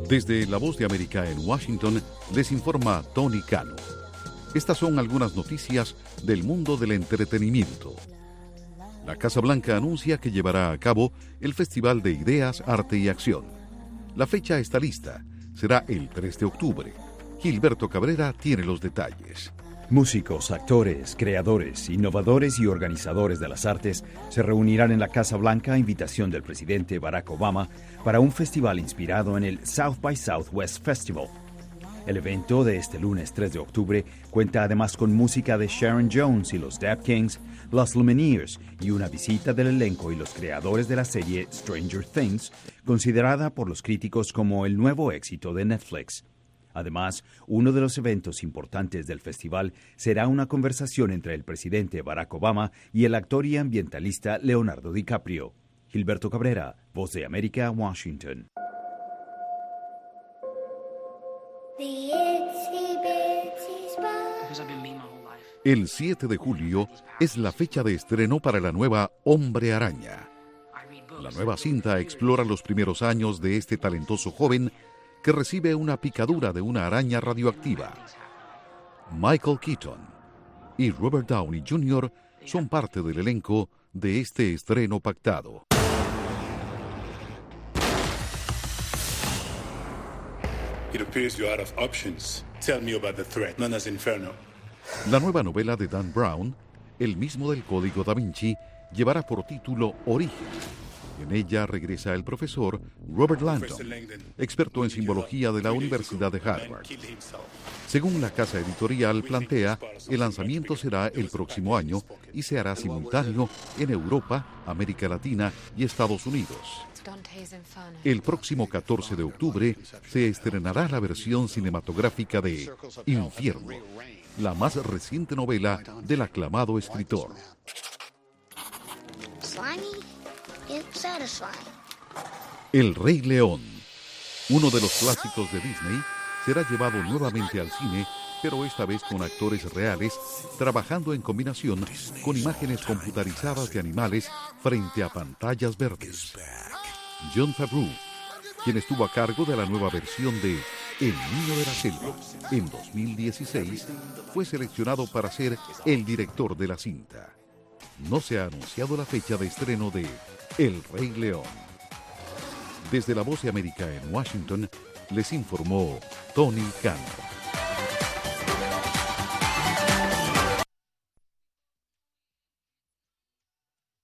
Desde La Voz de América en Washington, les informa Tony Cano. Estas son algunas noticias del mundo del entretenimiento. La Casa Blanca anuncia que llevará a cabo el Festival de Ideas, Arte y Acción. La fecha está lista. Será el 3 de octubre. Gilberto Cabrera tiene los detalles. Músicos, actores, creadores, innovadores y organizadores de las artes se reunirán en la Casa Blanca a invitación del presidente Barack Obama para un festival inspirado en el South by Southwest Festival. El evento de este lunes 3 de octubre cuenta además con música de Sharon Jones y los Dap Kings, los Lumineers y una visita del elenco y los creadores de la serie Stranger Things, considerada por los críticos como el nuevo éxito de Netflix. Además, uno de los eventos importantes del festival será una conversación entre el presidente Barack Obama y el actor y ambientalista Leonardo DiCaprio. Gilberto Cabrera, Voz de América, Washington. El 7 de julio es la fecha de estreno para la nueva Hombre Araña. La nueva cinta explora los primeros años de este talentoso joven que recibe una picadura de una araña radioactiva. Michael Keaton y Robert Downey Jr. son parte del elenco de este estreno pactado. It appears you're out of options. Tell me about the threat known as Inferno. La nueva novela de Dan Brown, el mismo del Código Da Vinci, llevará por título Origen. En ella regresa el profesor Robert Langdon, experto en simbología de la Universidad de Harvard. Según la casa editorial plantea, el lanzamiento será el próximo año y se hará simultáneo en Europa, América Latina y Estados Unidos. El próximo 14 de octubre se estrenará la versión cinematográfica de Infierno, la más reciente novela del aclamado escritor. El Rey León, uno de los clásicos de Disney, será llevado nuevamente al cine, pero esta vez con actores reales, trabajando en combinación con imágenes computarizadas de animales frente a pantallas verdes. Jon Favreau, quien estuvo a cargo de la nueva versión de El Niño de la Selva en 2016, fue seleccionado para ser el director de la cinta. No se ha anunciado la fecha de estreno de El Rey León. Desde La Voz de América en Washington, les informó Tony Cano.